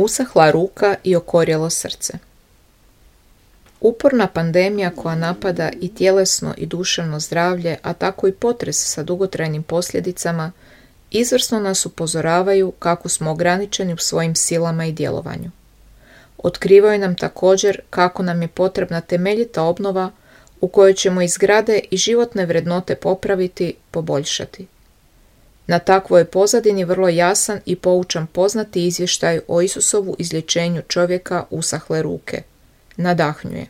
Usahla ruka i okorjelo srce. Uporna pandemija koja napada i tjelesno i duševno zdravlje, a tako i potres sa dugotrajnim posljedicama, izvrsno nas upozoravaju kako smo ograničeni u svojim silama i djelovanju. Otkrivaju nam također kako nam je potrebna temeljita obnova u kojoj ćemo i zgrade i životne vrednote popraviti, poboljšati. Na takvoj pozadini vrlo jasan i poučan poznati izvještaj o Isusovu izlječenju čovjeka usahle ruke. Nadahnjuje.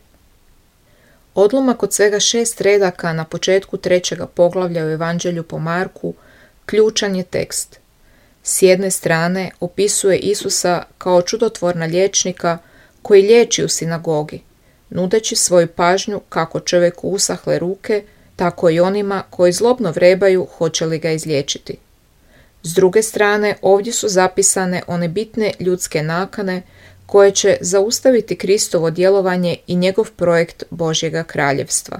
Odlomak od svega 6 redaka na početku 3. poglavlja u Evanđelju po Marku ključan je tekst. S jedne strane opisuje Isusa kao čudotvorna liječnika koji liječi u sinagogi, nudeći svoju pažnju kako čovjeku usahle ruke, tako i onima koji zlobno vrebaju hoće li ga izliječiti. S druge strane, ovdje su zapisane one bitne ljudske nakane koje će zaustaviti Kristovo djelovanje i njegov projekt Božjega kraljevstva.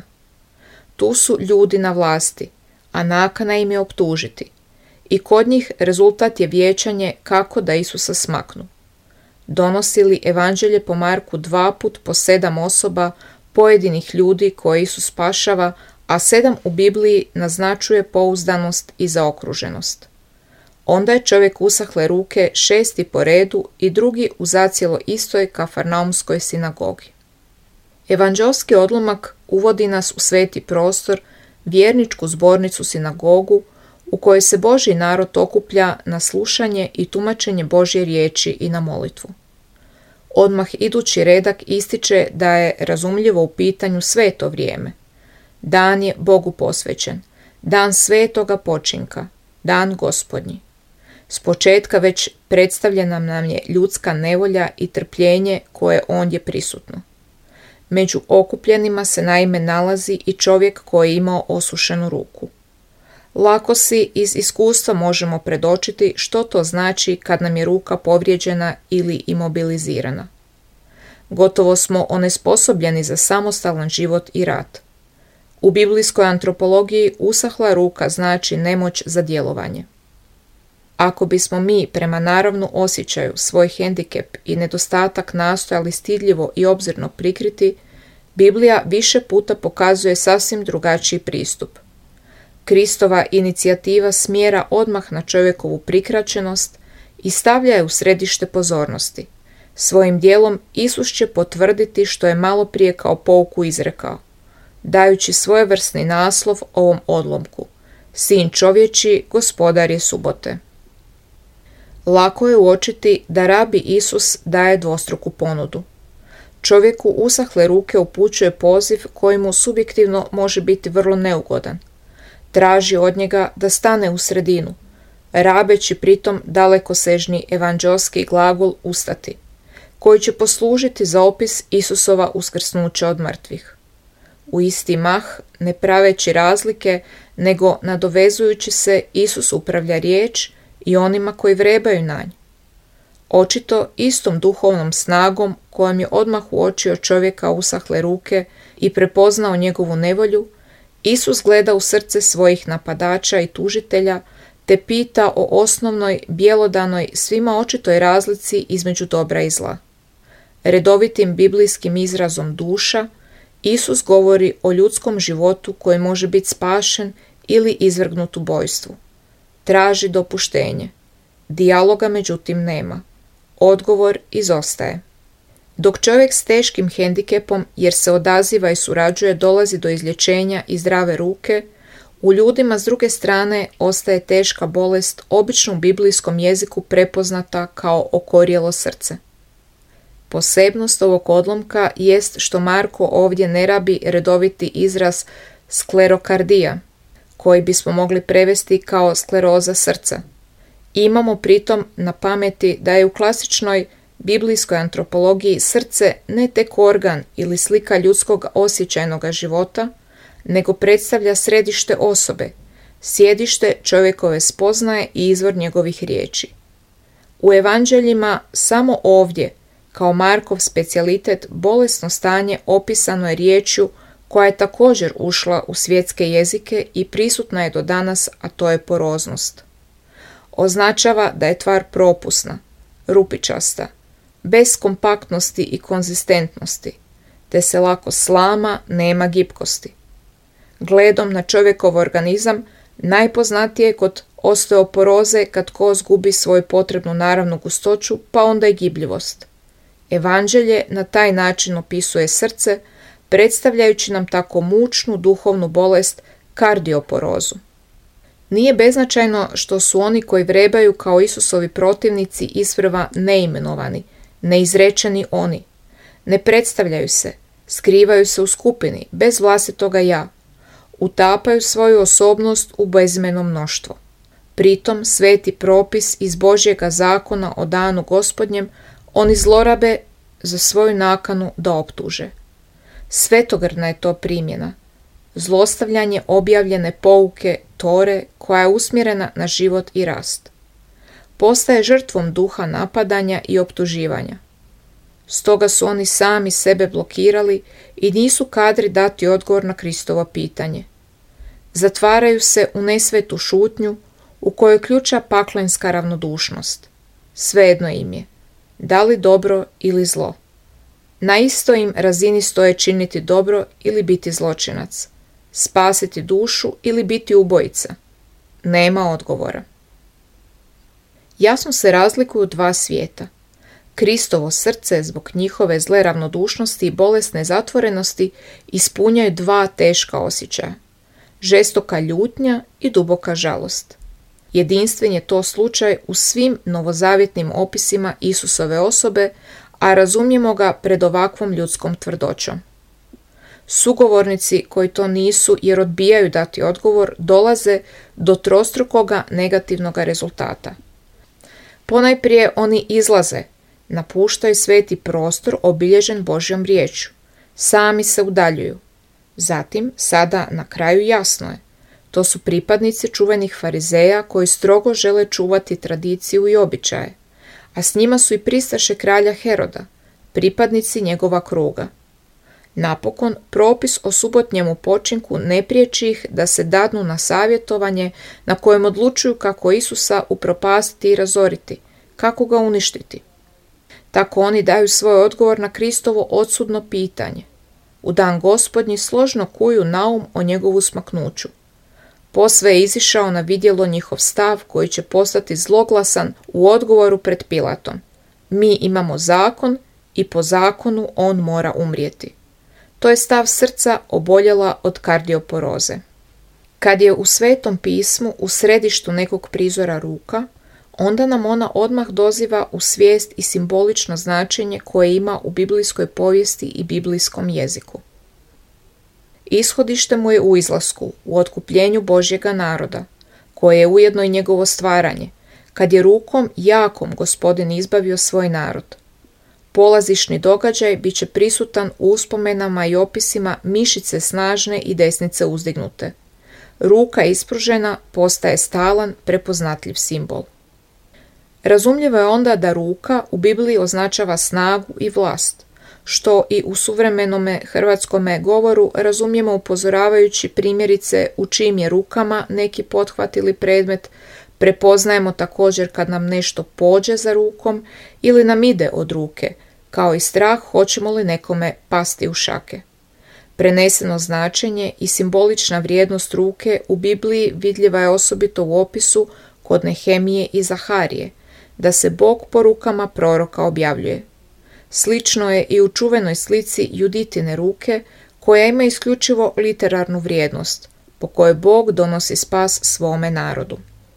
Tu su ljudi na vlasti, a nakana im je optužiti. I kod njih rezultat je vijećanje kako da Isusa smaknu. Donosi li Evanđelje po Marku 2 put po 7 osoba, pojedinih ljudi koje Isus spašava, a 7 u Bibliji naznačuje pouzdanost i zaokruženost. Onda je čovjek usahle ruke 6. po redu i drugi u zacijelo istoj Kafarnaumskoj sinagogi. Evanđelski odlomak uvodi nas u sveti prostor, vjerničku zbornicu sinagogu, u kojoj se Božji narod okuplja na slušanje i tumačenje Božje riječi i na molitvu. Odmah idući redak ističe da je razumljivo u pitanju sveto vrijeme. Dan je Bogu posvećen, dan svetoga počinka, dan Gospodnji. S početka već predstavljena nam je ljudska nevolja i trpljenje koje ondje prisutno. Među okupljenima se naime nalazi i čovjek koji je imao osušenu ruku. Lako si iz iskustva možemo predočiti što to znači kad nam je ruka povrijeđena ili imobilizirana. Gotovo smo onesposobljeni za samostalan život i rad. U biblijskoj antropologiji usahla ruka znači nemoć za djelovanje. Ako bismo mi prema naravnu osjećaju svoj hendikep i nedostatak nastojali stidljivo i obzirno prikriti, Biblija više puta pokazuje sasvim drugačiji pristup. Kristova inicijativa smjera odmah na čovjekovu prikraćenost i stavlja je u središte pozornosti. Svojim dijelom Isus će potvrditi što je malo prije kao pouku izrekao, dajući svojevrsni naslov ovom odlomku: Sin čovječji, gospodar je subote. Lako je uočiti da rabi Isus daje dvostruku ponudu. Čovjeku usahle ruke upućuje poziv koji mu subjektivno može biti vrlo neugodan. Traži od njega da stane u sredinu, rabeći pritom dalekosežni evanđelski glagol ustati, koji će poslužiti za opis Isusova uskrsnuća od mrtvih. U isti mah, ne praveći razlike, nego nadovezujući se, Isus upravlja riječ i onima koji vrebaju na nj. Očito istom duhovnom snagom kojom je odmah uočio čovjeka usahle ruke i prepoznao njegovu nevolju, Isus gleda u srce svojih napadača i tužitelja te pita o osnovnoj, bjelodanoj, svima očitoj razlici između dobra i zla. Redovitim biblijskim izrazom duša, Isus govori o ljudskom životu koji može biti spašen ili izvrgnut ubojstvu. Traži dopuštenje. Dijaloga međutim nema. Odgovor izostaje. Dok čovjek s teškim hendikepom, jer se odaziva i surađuje, dolazi do izlječenja i zdrave ruke, u ljudima s druge strane ostaje teška bolest, obično u biblijskom jeziku prepoznata kao okorjelo srce. Posebnost ovog odlomka jest što Marko ovdje ne rabi redoviti izraz sklerokardija, koji bismo mogli prevesti kao skleroza srca. Imamo pritom na pameti da je u klasičnoj biblijskoj antropologiji srce ne tek organ ili slika ljudskog osjećajnog života, nego predstavlja središte osobe, sjedište čovjekove spoznaje i izvor njegovih riječi. U evanđeljima samo ovdje, kao Markov specijalitet, bolesno stanje opisano je riječju koja je također ušla u svjetske jezike i prisutna je do danas, a to je poroznost. Označava da je tvar propusna, rupičasta, bez kompaktnosti i konzistentnosti, te se lako slama, nema gibkosti. Gledom na čovjekov organizam najpoznatije je kod osteoporoze kad kost gubi svoju potrebnu naravnu gustoću, pa onda i gibljivost. Evanđelje na taj način opisuje srce, predstavljajući nam tako mučnu duhovnu bolest kardioporozu. Nije beznačajno što su oni koji vrebaju kao Isusovi protivnici isprva neimenovani, neizrečeni oni. Ne predstavljaju se, skrivaju se u skupini, bez vlastitoga ja. Utapaju svoju osobnost u bezimeno mnoštvo. Pritom sveti propis iz Božjega zakona o danu Gospodnjem oni zlorabe za svoju nakanu da optuže. Svetogrna je to primjena, zlostavljanje objavljene pouke Tore koja je usmjerena na život i rast. Postaje žrtvom duha napadanja i optuživanja. Stoga su oni sami sebe blokirali i nisu kadri dati odgovor na Kristovo pitanje. Zatvaraju se u nesvetu šutnju u kojoj ključa paklenska ravnodušnost. Svejedno im je, da li dobro ili zlo. Na istoj im razini stoje činiti dobro ili biti zločinac, spasiti dušu ili biti ubojica. Nema odgovora. Jasno se razlikuju dva svijeta. Kristovo srce zbog njihove zle ravnodušnosti i bolesne zatvorenosti ispunjaju dva teška osjećaja. Žestoka ljutnja i duboka žalost. Jedinstven je to slučaj u svim novozavjetnim opisima Isusove osobe, a razumijemo ga pred ovakvom ljudskom tvrdoćom. Sugovornici koji to nisu jer odbijaju dati odgovor dolaze do trostrukoga negativnog rezultata. Ponajprije oni izlaze, napuštaju sveti prostor obilježen Božjom riječju, sami se udaljuju. Zatim, sada na kraju jasno je, to su pripadnici čuvenih farizeja koji strogo žele čuvati tradiciju i običaje, a s njima su i pristaše kralja Heroda, pripadnici njegova kruga. Napokon, propis o subotnjemu počinku ne priječi ih da se dadnu na savjetovanje na kojem odlučuju kako Isusa upropastiti i razoriti, kako ga uništiti. Tako oni daju svoj odgovor na Kristovo odsudno pitanje. U dan Gospodnji složno kuju naum o njegovu smaknuću. Posve je izišao na vidjelo njihov stav koji će postati zloglasan u odgovoru pred Pilatom. Mi imamo zakon i po zakonu on mora umrijeti. To je stav srca oboljela od kardioporoze. Kad je u Svetom pismu u središtu nekog prizora ruka, onda nam ona odmah doziva u svijest i simbolično značenje koje ima u biblijskoj povijesti i biblijskom jeziku. Ishodište mu je u izlasku, u otkupljenju Božjega naroda, koje je ujedno i njegovo stvaranje, kad je rukom jakom Gospodin izbavio svoj narod. Polazišni događaj bit će prisutan u uspomenama i opisima mišice snažne i desnice uzdignute. Ruka ispružena postaje stalan, prepoznatljiv simbol. Razumljivo je onda da ruka u Bibliji označava snagu i vlast, što i u suvremenome hrvatskome govoru razumijemo upozoravajući primjerice u čijim je rukama neki pothvat ili predmet, prepoznajemo također kad nam nešto pođe za rukom ili nam ide od ruke, kao i strah hoćemo li nekome pasti u šake. Preneseno značenje i simbolična vrijednost ruke u Bibliji vidljiva je osobito u opisu kod Nehemije i Zaharije, da se Bog po rukama proroka objavljuje. Slično je i u čuvenoj slici Juditine ruke, koja ima isključivo literarnu vrijednost, po kojoj Bog donosi spas svome narodu.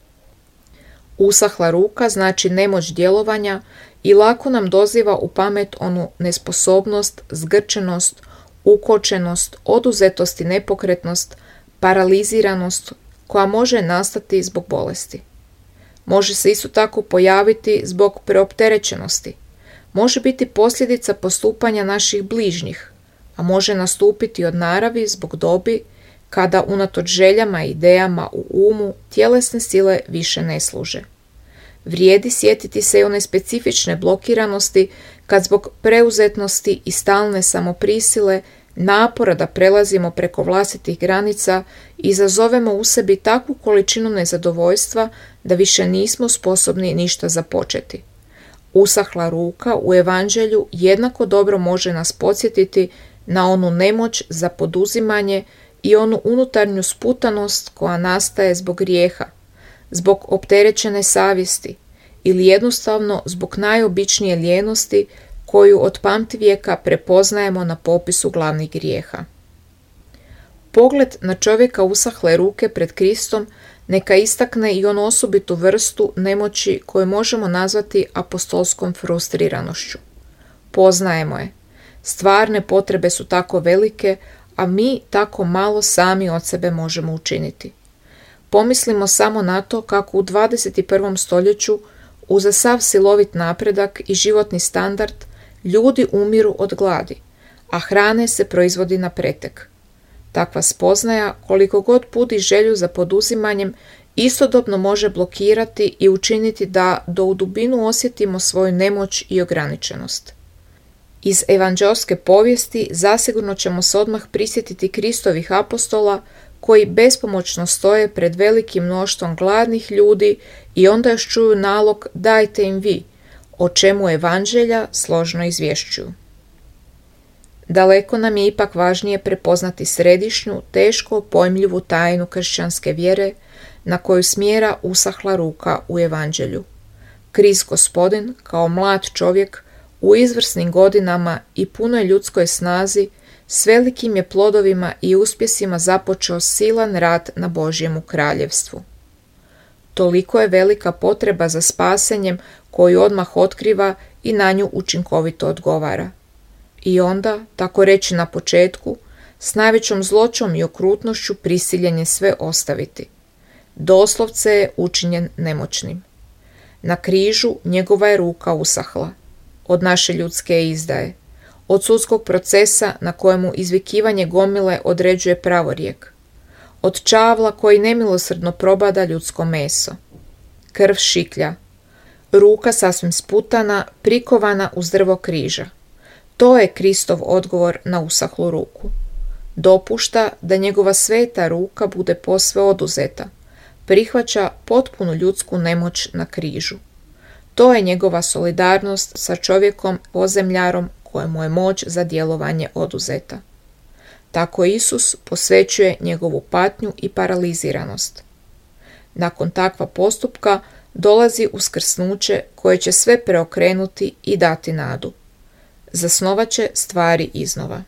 Usahla ruka znači nemoć djelovanja i lako nam doziva u pamet onu nesposobnost, zgrčenost, ukočenost, oduzetost i nepokretnost, paraliziranost koja može nastati zbog bolesti. Može se isto tako pojaviti zbog preopterećenosti. Može biti posljedica postupanja naših bližnjih, a može nastupiti od naravi zbog dobi kada unatoč željama i idejama u umu tjelesne sile više ne služe. Vrijedi sjetiti se i one specifične blokiranosti kad zbog preuzetnosti i stalne samoprisile, napora da prelazimo preko vlastitih granica, izazovemo u sebi takvu količinu nezadovoljstva da više nismo sposobni ništa započeti. Usahla ruka u evanđelju jednako dobro može nas podsjetiti na onu nemoć za poduzimanje i onu unutarnju sputanost koja nastaje zbog grijeha, zbog opterećene savjesti ili jednostavno zbog najobičnije lijenosti koju od pamtivijeka prepoznajemo na popisu glavnih grijeha. Pogled na čovjeka usahle ruke pred Kristom neka istakne i onu osobitu vrstu nemoći koju možemo nazvati apostolskom frustriranošću. Poznajemo je. Stvarne potrebe su tako velike, a mi tako malo sami od sebe možemo učiniti. Pomislimo samo na to kako u 21. stoljeću, uza sav silovit napredak i životni standard, ljudi umiru od gladi, a hrane se proizvodi na pretek. Takva spoznaja, koliko god budi želju za poduzimanjem, istodobno može blokirati i učiniti da do u dubinu osjetimo svoju nemoć i ograničenost. Iz evanđelske povijesti zasigurno ćemo se odmah prisjetiti Kristovih apostola koji bespomoćno stoje pred velikim mnoštvom gladnih ljudi i onda još čuju nalog dajte im vi, o čemu evanđelja složno izvješćuju. Daleko nam je ipak važnije prepoznati središnju, teško pojmljivu tajnu kršćanske vjere na koju smjera usahla ruka u evanđelju. Krist Gospodin, kao mlad čovjek, u izvrsnim godinama i punoj ljudskoj snazi, s velikim je plodovima i uspjesima započeo silan rad na Božjemu kraljevstvu. Toliko je velika potreba za spasenjem koju odmah otkriva i na nju učinkovito odgovara. I onda, tako reći na početku, s najvećom zloćom i okrutnošću prisiljen je sve ostaviti. Doslovce je učinjen nemoćnim. Na križu njegova je ruka usahla. Od naše ljudske izdaje. Od sudskog procesa na kojemu izvikivanje gomile određuje pravorijek. Od čavla koji nemilosrdno probada ljudsko meso. Krv šiklja. Ruka sasvim sputana, prikovana uz drvo križa. To je Kristov odgovor na usahlu ruku. Dopušta da njegova sveta ruka bude posve oduzeta. Prihvaća potpunu ljudsku nemoć na križu. To je njegova solidarnost sa čovjekom ozemljarom kojemu je moć za djelovanje oduzeta. Tako Isus posvećuje njegovu patnju i paraliziranost. Nakon takva postupka dolazi uskrsnuće koje će sve preokrenuti i dati nadu. Zasnovat će stvari iznova.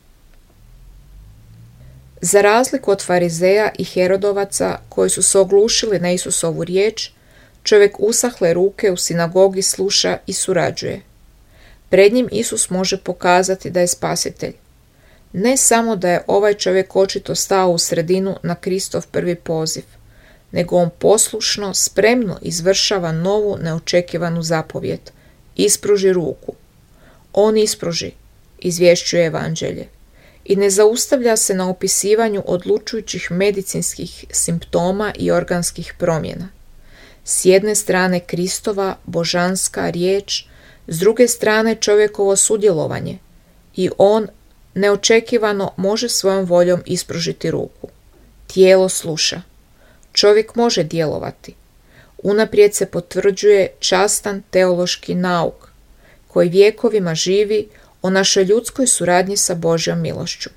Za razliku od farizeja i herodovaca koji su se oglušili na Isusovu riječ, čovjek usahle ruke u sinagogi sluša i surađuje. Pred njim Isus može pokazati da je spasitelj. Ne samo da je ovaj čovjek očito stao u sredinu na Kristov prvi poziv, nego on poslušno, spremno izvršava novu neočekivanu zapovijed. Ispruži ruku. On ispruži, izvješćuje evanđelje, i ne zaustavlja se na opisivanju odlučujućih medicinskih simptoma i organskih promjena. S jedne strane Kristova božanska riječ, s druge strane čovjekovo sudjelovanje i on neočekivano može svojom voljom ispružiti ruku. Tijelo sluša. Čovjek može djelovati. Unaprijed se potvrđuje častan teološki nauk koji vjekovima živi o našoj ljudskoj suradnji sa Božjom milošću.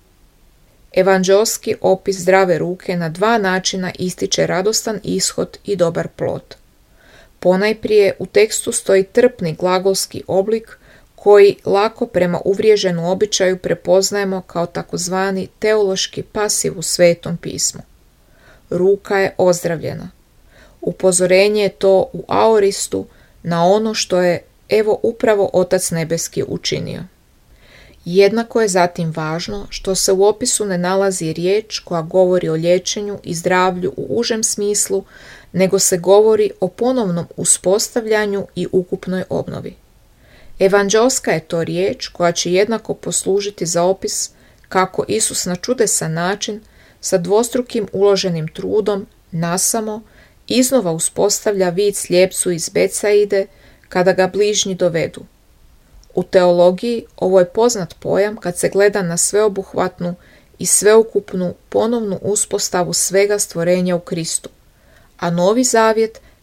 Evanđelski opis zdrave ruke na dva načina ističe radostan ishod i dobar plod. Ponajprije u tekstu stoji trpni glagolski oblik koji lako prema uvriježenu običaju prepoznajemo kao takozvani teološki pasiv u Svetom pismu. Ruka je ozdravljena. Upozorenje je to u aoristu na ono što je evo upravo Otac Nebeski učinio. Jednako je zatim važno što se u opisu ne nalazi riječ koja govori o liječenju i zdravlju u užem smislu, nego se govori o ponovnom uspostavljanju i ukupnoj obnovi. Evanđelska je to riječ koja će jednako poslužiti za opis kako Isus na čudesan način sa dvostrukim uloženim trudom nasamo iznova uspostavlja vid slijepcu iz Betsaide kada ga bližnji dovedu. U teologiji ovo je poznat pojam kad se gleda na sveobuhvatnu i sveukupnu ponovnu uspostavu svega stvorenja u Kristu, a Novi Zavjet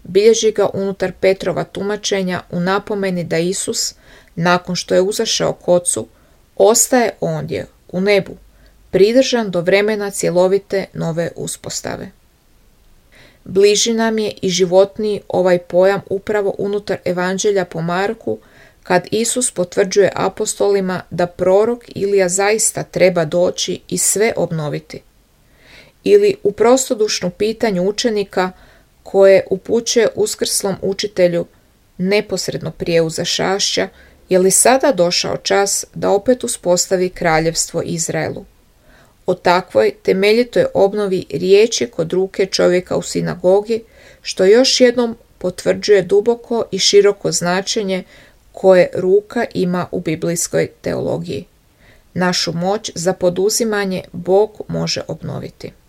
bilježi ga unutar Petrova tumačenja u napomeni da Isus, nakon što je uzašao k Ocu, ostaje ondje, u nebu, pridržan do vremena cjelovite nove uspostave. Bliži nam je i životniji ovaj pojam upravo unutar Evanđelja po Marku, kad Isus potvrđuje apostolima da prorok Ilija zaista treba doći i sve obnoviti. Ili u prostodušnu pitanju učenika koje upućuje uskrslom učitelju neposredno prije uzašašća, je li sada došao čas da opet uspostavi kraljevstvo Izraelu? O takvoj temeljitoj obnovi riječi kod ruke čovjeka u sinagogi, što još jednom potvrđuje duboko i široko značenje koje ruka ima u biblijskoj teologiji. Našu moć za poduzimanje Bog može obnoviti.